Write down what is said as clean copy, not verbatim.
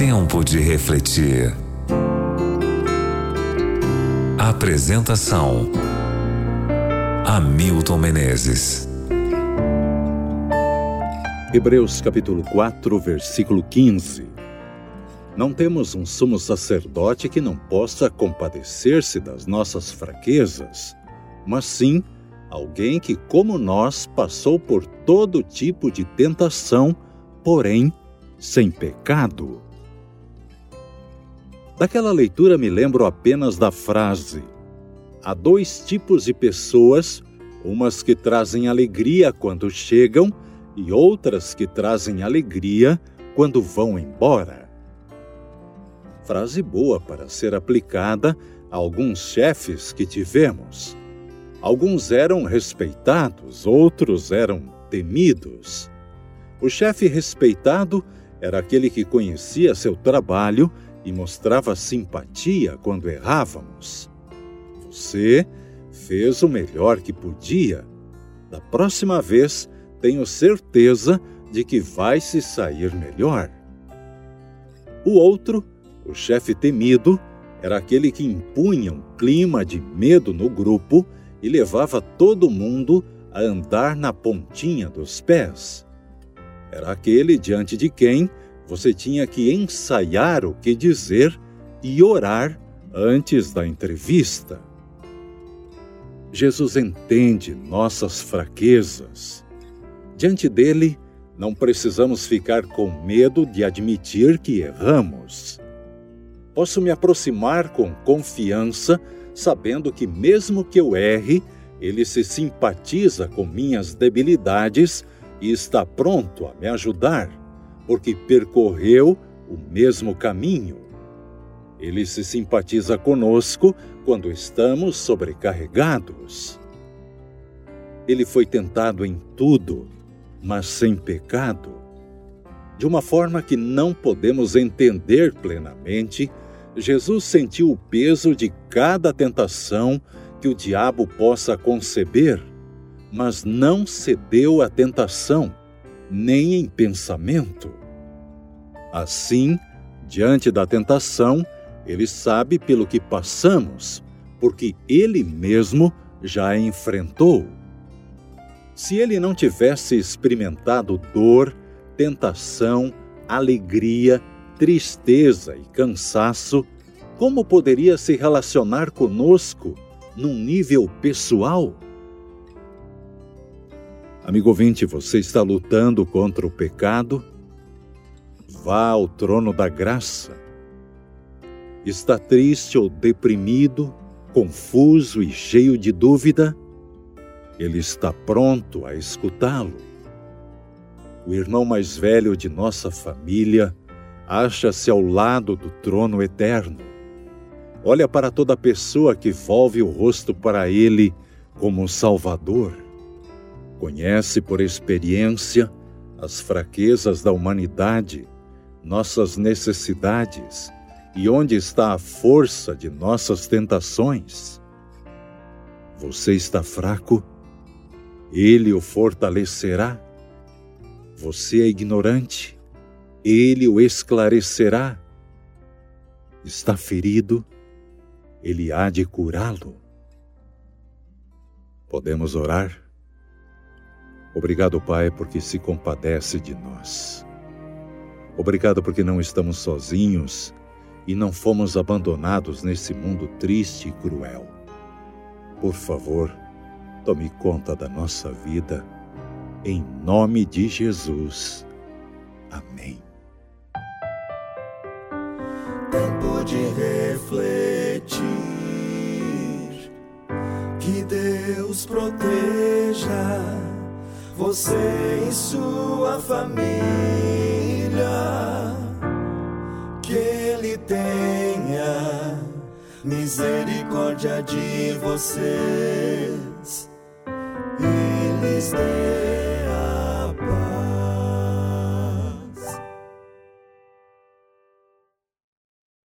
Tempo de refletir. Apresentação: Hamilton Menezes. Hebreus capítulo 4, versículo 15. Não temos um sumo sacerdote que não possa compadecer-se das nossas fraquezas, mas sim alguém que, como nós, passou por todo tipo de tentação, porém sem pecado. Daquela leitura me lembro apenas da frase: há dois tipos de pessoas, umas que trazem alegria quando chegam e outras que trazem alegria quando vão embora. Frase boa para ser aplicada a alguns chefes que tivemos. Alguns eram respeitados, outros eram temidos. O chefe respeitado era aquele que conhecia seu trabalho e mostrava simpatia quando errávamos. Você fez o melhor que podia. Da próxima vez, tenho certeza de que vai se sair melhor. O outro, o chefe temido, era aquele que impunha um clima de medo no grupo e levava todo mundo a andar na pontinha dos pés. Era aquele diante de quem você tinha que ensaiar o que dizer e orar antes da entrevista. Jesus entende nossas fraquezas. Diante dele, não precisamos ficar com medo de admitir que erramos. Posso me aproximar com confiança, sabendo que mesmo que eu erre, ele se simpatiza com minhas debilidades e está pronto a me ajudar, porque percorreu o mesmo caminho. Ele se simpatiza conosco quando estamos sobrecarregados. Ele foi tentado em tudo, mas sem pecado. De uma forma que não podemos entender plenamente, Jesus sentiu o peso de cada tentação que o diabo possa conceber, mas não cedeu à tentação, nem em pensamento. Assim, diante da tentação, ele sabe pelo que passamos, porque ele mesmo já a enfrentou. Se ele não tivesse experimentado dor, tentação, alegria, tristeza e cansaço, como poderia se relacionar conosco num nível pessoal? Amigo ouvinte, você está lutando contra o pecado? Vá ao trono da graça. Está triste ou deprimido, confuso e cheio de dúvida? Ele está pronto a escutá-lo. O irmão mais velho de nossa família acha-se ao lado do trono eterno. Olha para toda pessoa que volve o rosto para ele como Salvador. Conhece por experiência as fraquezas da humanidade, nossas necessidades e onde está a força de nossas tentações. Você está fraco? Ele o fortalecerá. Você é ignorante? Ele o esclarecerá. Está ferido? Ele há de curá-lo. Podemos orar? Obrigado, Pai, porque se compadece de nós. Obrigado porque não estamos sozinhos e não fomos abandonados nesse mundo triste e cruel. Por favor, tome conta da nossa vida, em nome de Jesus. Amém. Tempo de refletir, que Deus proteja você e sua família, que Ele tenha misericórdia de vocês e lhes dê